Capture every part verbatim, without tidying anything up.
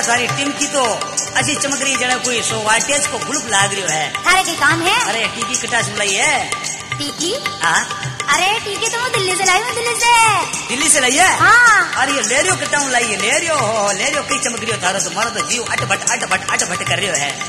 थारी टिमकी तो अच्छी चमक रही जड़ा कोई सो वाटेज को ग्रुप लाग रही है। थारे के काम है? अरे टीकी कटा सुलाई है। टीकी? हाँ। अरे टीकी तो मैं दिल्ली से लाई हूँ, दिल्ली से। दिल्ली से लाई है? हाँ। अरे ये ले रियो कटा हूँ लाई है, ले रियो हो, ले रियो कई चमक रही हो थारो तो मारो तो जीव अटपट अटपट अटपट कर रही है।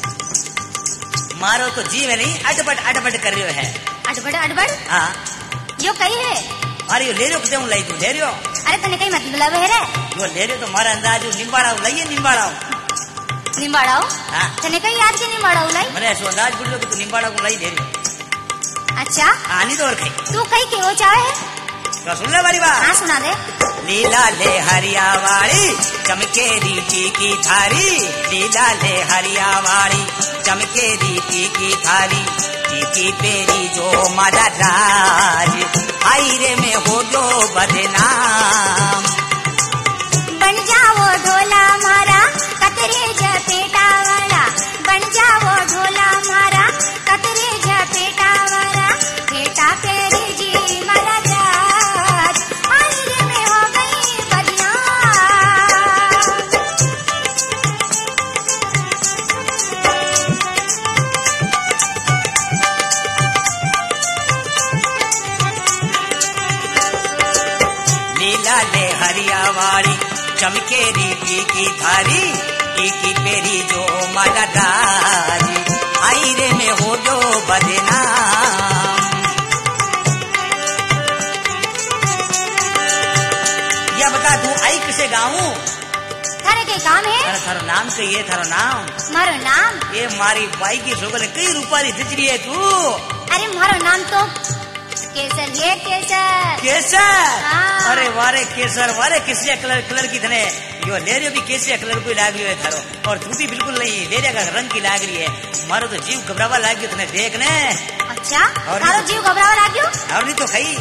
मारो तो जीव है नहीं अटपट अटपट कर रही है। अटपट अटपट? हाँ। यो कही है? अरे यो ले रियो कटा हूँ लाई तू ले रियो। अरे तने कहीं मतलब लावे है रे? यो ले रियो तो मारा अंदाज निम्बाड़ा लाई है निम्बाड़ा। निम्बाड़ा? हाँ। तने कहीं याद के निम्बाड़ा लाई? मैंने ऐसा अंदाज बुढ़ लो कि तू निम्बाड़ा को लाई दे रही। अच्छा। आनी तो और कहीं। तू कहीं के हो चाहे है? तो सुन ले बारी बात। हाँ सुना दे। लीला ले हरिया वाली चमके रीति की थारी, लीला ले हरिया वाली चमके रीति की थारी, टीकी पेरी जो मारा राज आईरे में हो जो बदनाम। बन जाओ ढोला मारा कतरे जपेटा वाला, बन जाओ ढोला मारा कतरे जपेटा वाला, बेटा पेरी जी मारा राज आईरे में हो गई बदनाम। लीला ले हरिया वाली चमके रीति की थारी, टीकी पेरी जो माला दारी आईरे में हो जो बदनाम। या बता तू आई किसे गाऊं? थारे के काम है? अरे थारो नाम कहिए, थारो नाम? मारो नाम? ये मारी बाई की सोगल कई रूपारी दिचरी है तू। अरे मारो नाम तो केसर है, केसर। केसर? हाँ। अरे वारे केसर वारे किसी कलर कलर की धने यो ले रही भी कैसे कलर को लाग रही है थारो, और तू भी बिल्कुल नहीं ले रहा का रंग की लाग रही है। मारो तो जीव घबरावा लाग गयो तने देखने। अच्छा थारो जीव घबरावा लाग गयो? और नहीं तो खाई।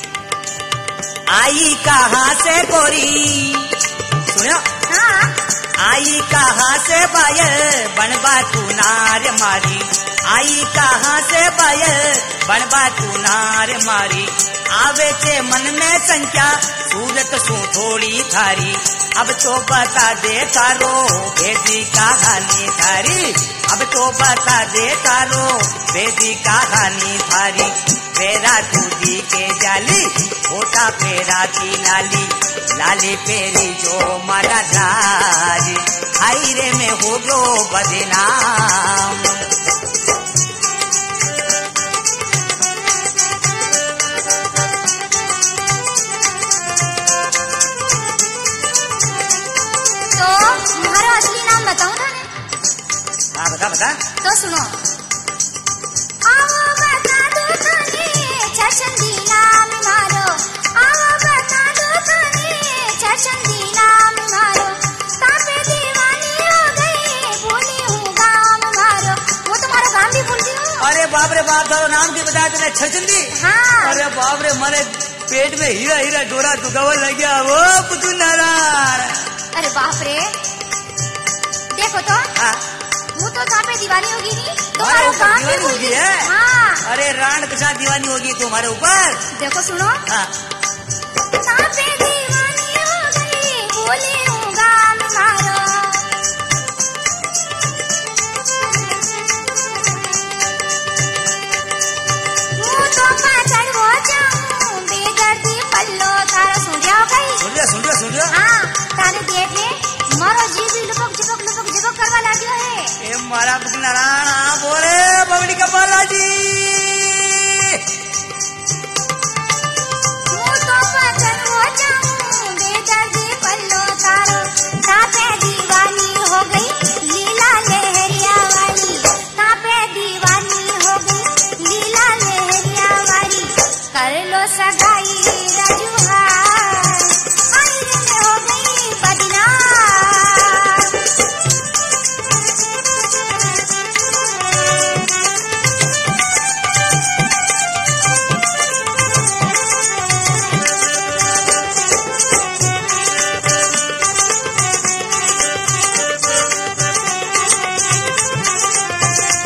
आई कहाँ से गोरी सुनो? हाँ। आई कहाँ से पायल बनबा तू नार मारी, आई कहाँ से पायल बनबा तू नार मारी, आवे चे मन में संख्या सूरत सू थोड़ी थारी, अब तो बता दे तारो बेदी कहानी थारी, अब तो बता दे तारो बेदी कहानी थारी। पेरा दूधी के जाली छोटा पेरा की लाली, लाली पेरी जो मारा राज आईरे में हो गो बदनाम। तो तुम्हारा असली नाम बताऊं ना? हाँ बता बता। तो सुनो। आओ बता दो थाने छछंदी नाम मारो, आओ बता दो थाने छछंदी नाम मारो, तापे दीवानी हो गई भूली हूँ गाम मारो। वो तुम्हारा गाम भी भूल गई हूँ। अरे बाप रे बाप, तारो नाम की बता देना छछंदी? हाँ। अरे बाप रे मारे पेट में हीरा हीरा डोरा दुखावा लग गया वो पुतु नारायण। अरे बाप रे, देखो तो। हाँ। वो तो जहाँ पे दीवानी होगी नहीं, तुम्हारे तुम्हारा ऊपर काम भी दीवानी भूल होगी गई। है? हाँ। अरे राण के साथ दीवानी होगी तुम्हारे ऊपर। देखो सुनो। हाँ। जहाँ पे दीवानी हो गई भूली हूँ गाम मारो, मुँह तो पाछड़ हो जाऊं बेदर्दी पल्लो थारा सुन जाओ गई। सुन रहा सुन रहा सुन रहा। हाँ तारे देख ले मारो जी भी लुपक झुपक लुपक झुपक करवा लगियो है। ए मारा पुतु नारायण हाँ बोले बगड़ी का बाला जी। मुँह तो पाछड़ हो जाऊं बेदर्दी पल्लो थारो, तापे दीवानी हो गई लीला लहरिया वाली, तापे दीवानी हो गई लीला लहरिया वाली, कर लो सगाई रजुहार आईरे में हो गई बदनाम।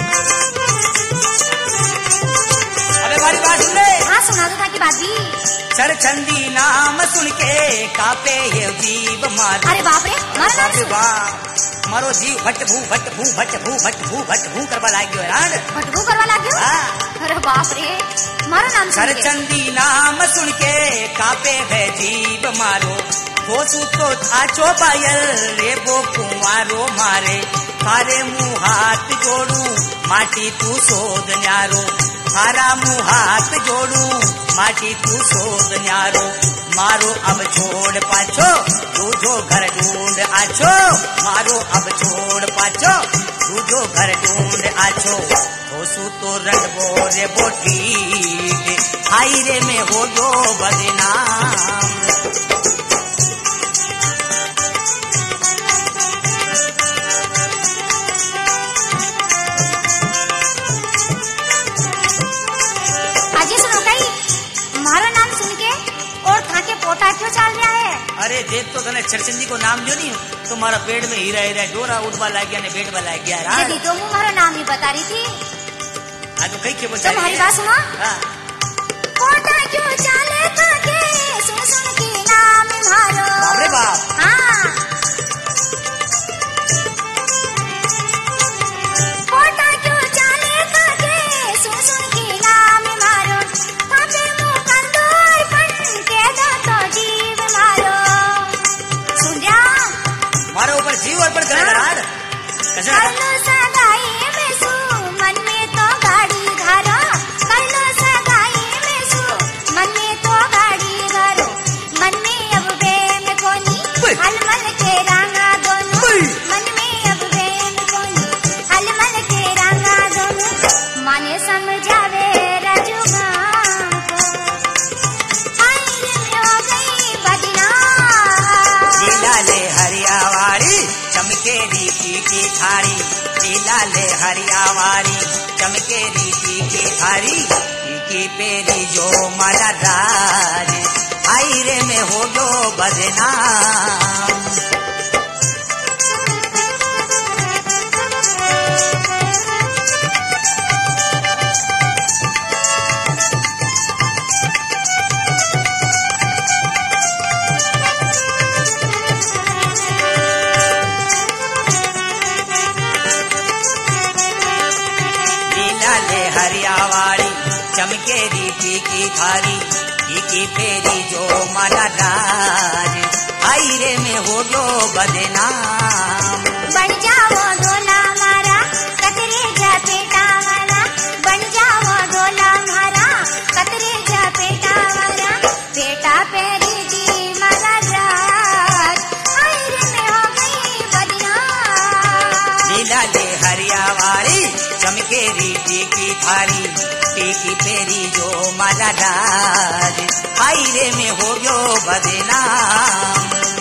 अबे हमारी बात सुन ले। हाँ सुना दो ताकि बात भी। सरचंदी नाम सुन के कापे ये जीव मारो। अरे बाप रे, मारो नाम अरे सुन। वाह, मारो जीव भट भू भट भू भट भू भट भू भट भू करवा लाग्यो यार। भटभू करवा लाग्यो। हाँ। अरे बाप रे, मारो नाम सुन के। सरचंदी नाम सुन के कापे है जीव मारो। होसु तो आचो पायल रे वो कुंवारो मारे। थारे मुँह हाथ जोड़ू माटी तू शोध न्यारो। थारा मुँह हाथ जोड़ू माटी तू शोध न्यारो। मारो अब छोड़ पाछो दूजो घर ढूंढ आछो। मारो अब छोड़ पाछो दूजो घर ढूंढ आछो। होसु तो रंडबो रे बोटी हाई रे में हो दो बदनाम। आगे सुनो कई, मारो नाम सुन के और थाके पोटा क्यों चल रहा है? अरे देख तो तने सरचंदी को नाम जो नहीं तुम्हारा पेड़ में हीरा हीरा डोरा उठवा लाग गया ने बेटवा लाग गया यार। यदि तो मुँह मारो नाम ही बता रही थी। हाँ तो कई के बता तुम हमारी बात सुनो। हाँ। पोटा क्यों चले थाके सुन सुन के नाम मारो। बाप रे बाप। हाँ। पोटा क्यों चले थाके सुन सुन के नाम मारो। थाके मुँह कंदोर बन के दो तो जीव मारो। सुन जा। मारो ऊपर जीव और पर करेगा यार। कैसे लगा? करलो सगाई में सू मन में तो गाड़ी घारो। करलो सगाई में सू मन में तो गाड़ी घारो। मन में अब बेम कोनी अलमल के रंगा दोनों। मन में अब बेम कोनी अलमल के रंगा दोनों। माने समझावे राजू गाम को आई रे में हो गई बदनाम। लीला ले हरियावारी चमके रीति की थारी। लीला ले हरियावारी चमके रीति की थारी। की पेरी जो माला राज आई रे में हो गो बदनाम। लीला ले हरियावारी चमके रीति की थारी। की फेरी जो माला राज आई रे में हो गो बदनाम। बन जाओ डोला मारा कतरे जा पेटा वाला। बन जाओ डोला मारा कतरे जा पेटा वाला। पेटा पेरी जी माला राज आई रे में हो गई बदनाम। लीला ले हरियावारी चमके रीति की थारी। की फेरी जो माला राज आई रे में हो गयो बदनाम।